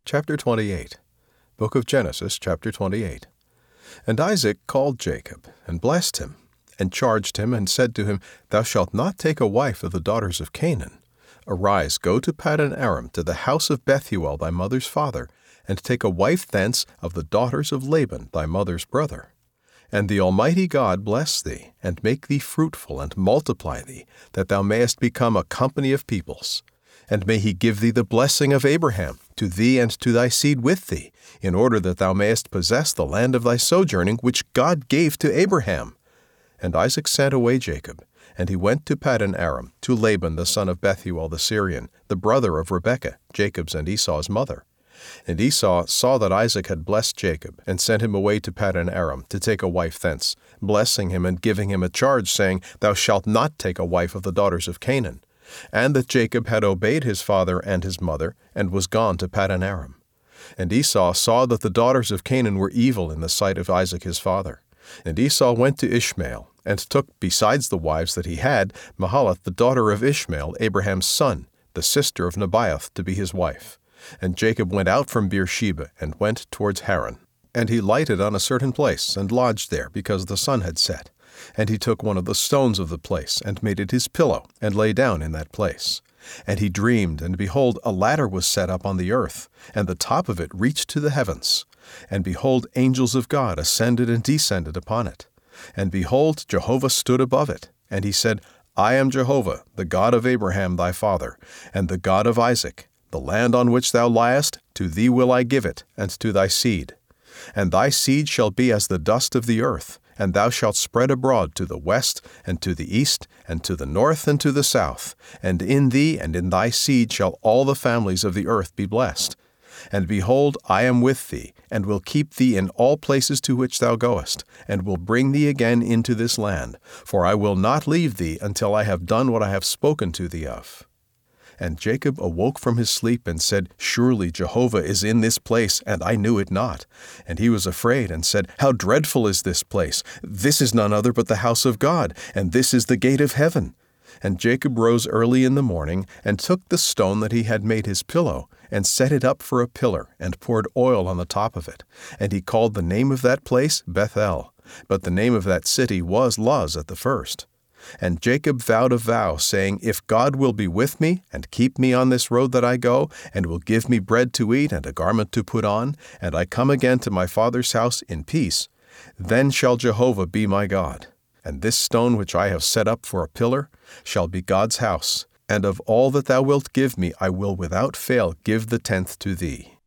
chapter 28. Book of Genesis, chapter 28. And Isaac called Jacob, and blessed him, and charged him, and said to him, Thou shalt not take a wife of the daughters of Canaan. Arise, go to Paddan Aram, to the house of Bethuel thy mother's father, and take a wife thence of the daughters of Laban thy mother's brother. And the Almighty God bless thee, and make thee fruitful, and multiply thee, that thou mayest become a company of peoples. And may he give thee the blessing of Abraham, to thee and to thy seed with thee, in order that thou mayest possess the land of thy sojourning, which God gave to Abraham. And Isaac sent away Jacob, and he went to Paddan Aram, to Laban the son of Bethuel the Syrian, the brother of Rebekah, Jacob's and Esau's mother. And Esau saw that Isaac had blessed Jacob, and sent him away to Paddan Aram, to take a wife thence, blessing him and giving him a charge, saying, Thou shalt not take a wife of the daughters of Canaan. And that Jacob had obeyed his father and his mother, and was gone to Paddan Aram. And Esau saw that the daughters of Canaan were evil in the sight of Isaac his father. And Esau went to Ishmael, and took, besides the wives that he had, Mahalath the daughter of Ishmael, Abraham's son, the sister of Nebaioth, to be his wife. And Jacob went out from Beersheba, and went towards Haran. And he lighted on a certain place, and lodged there, because the sun had set. And he took one of the stones of the place, and made it his pillow, and lay down in that place. And he dreamed, and behold, a ladder was set up on the earth, and the top of it reached to the heavens. And behold, angels of God ascended and descended upon it. And behold, Jehovah stood above it. And he said, I am Jehovah, the God of Abraham thy father, and the God of Isaac. The land on which thou liest, to thee will I give it, and to thy seed. And thy seed shall be as the dust of the earth, and thou shalt spread abroad to the west, and to the east, and to the north, and to the south. And in thee and in thy seed shall all the families of the earth be blessed. And behold, I am with thee, and will keep thee in all places to which thou goest, and will bring thee again into this land, for I will not leave thee until I have done what I have spoken to thee of. And Jacob awoke from his sleep, and said, Surely Jehovah is in this place, and I knew it not. And he was afraid, and said, How dreadful is this place! This is none other but the house of God, and this is the gate of heaven. And Jacob rose early in the morning, and took the stone that he had made his pillow, and set it up for a pillar, and poured oil on the top of it. And he called the name of that place Bethel, but the name of that city was Luz at the first. And Jacob vowed a vow, saying, If God will be with me, and keep me on this road that I go, and will give me bread to eat and a garment to put on, and I come again to my father's house in peace, then shall Jehovah be my God. And this stone which I have set up for a pillar shall be God's house, and of all that thou wilt give me I will without fail give the tenth to thee.